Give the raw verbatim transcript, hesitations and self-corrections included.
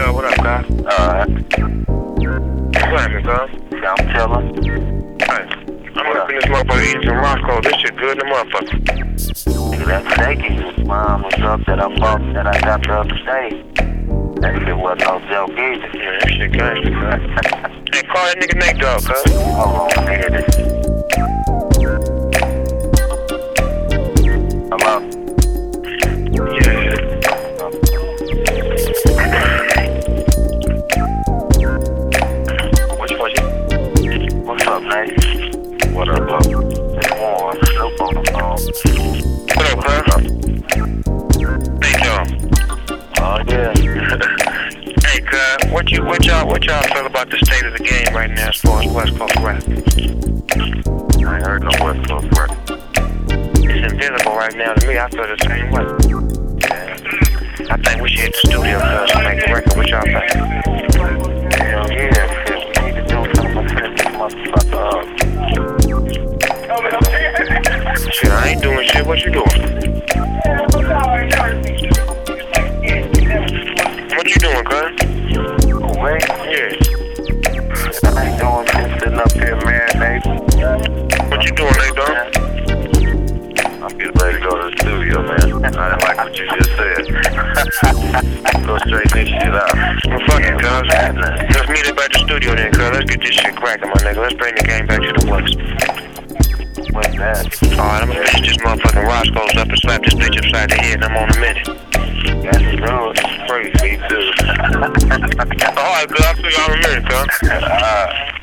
Yo, what up, guy? Alright. What's happening, cuz? Yeah, I'm chillin'. Hey, I'm up in this motherfucker eating some Roscoe. This shit good in the motherfucker. Nigga, that steak you mom was up that I bought that I got the other day. That shit wasn't no joke either. Yeah, that shit gangster, cuz. Hey, call that nigga Nate Dogg, cuz. Hold on, nigga. Hello? Yeah. What you want? What's up, Nate? What up, bro? It's Warren. Snoop on the phone. What up, cuz? Nate Dogg. Oh, yeah. Hey, cuz, what you, what y'all, what y'all feel about the state of the game right now as far as West Coast rap? I ain't heard no West Coast rap. It's invisible right now to me. I feel the same way. Yeah. I think we should hit the studio, cuz, and make a record. What y'all think? Hell yeah, shit. We need to do something to finish this motherfucker up. Shit, I ain't doing shit. What you doing? What you doing, cuz? Oh, man? Yeah. I ain't doing shit sitting up here marinating. What you doing, Nate Dogg? I'm getting ready to go to the studio, man. I didn't like what you just said. Go straighten this shit out. Well, fuck it, cuz. Let's meet up at the studio then, cuz. Let's get this shit cracking, my nigga. Let's bring the game back to the West. What's that? Alright, I'm gonna finish this motherfucking Roscoe's up and slap this bitch upside the head, and I'm on a minute. That's true. It's free. Me too. Alright, cuz. I'll see y'all in a minute, cuz. Alright.